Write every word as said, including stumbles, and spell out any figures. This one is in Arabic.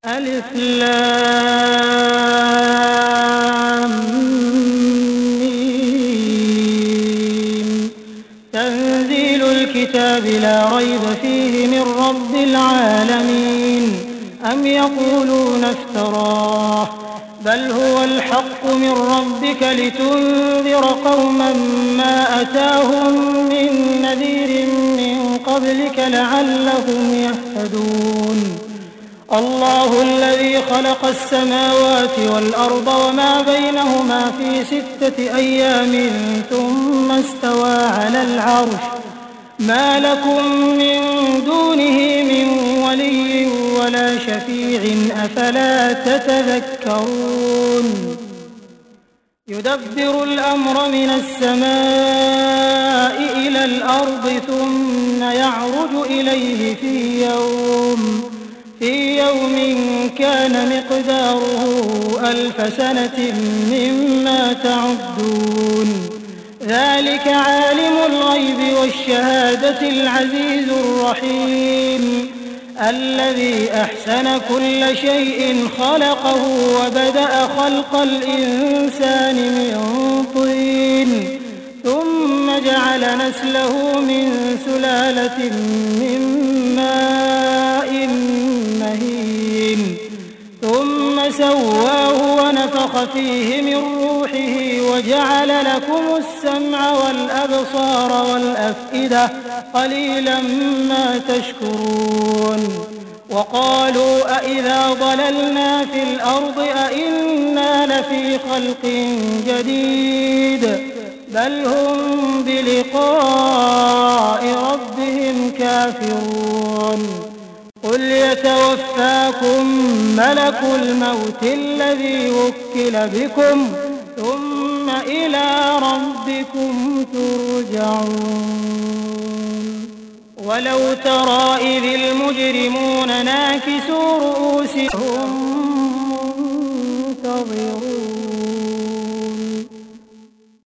ألف لام ميم. تنزيل الكتاب لا ريب فيه من رب العالمين. أم يقولون افتراه بل هو الحق من ربك لتنذر قوما ما أتاهم من نذير من قبلك لعلهم يهتدون. الله الذي خلق السماوات والأرض وما بينهما في ستة أيام ثم استوى على العرش ما لكم من دونه من ولي ولا شفيع أفلا تتذكرون. يدبر الأمر من السماء إلى الأرض ثم يعرج إليه في يوم في يوم كان مقداره ألف سنة مما تعدون. ذلك عالم الغيب والشهادة العزيز الرحيم الذي أحسن كل شيء خلقه وبدأ خلق الإنسان من طين ثم جعل نسله من سلالة من ماء مهين ثم سواه ونفخ فيه من روحه وجعل لكم السمع والأبصار والأفئدة قليلا ما تشكرون. وقالوا أإذا ضللنا في الأرض أإنا لفي خلق جديد بل هم بلقاء ربهم كافرون. قل يتوفاكم ملك الموت الذي وكل بكم ثم إلى ربكم ترجعون. ولو ترى إذ المجرمون ناكسوا رؤوسهم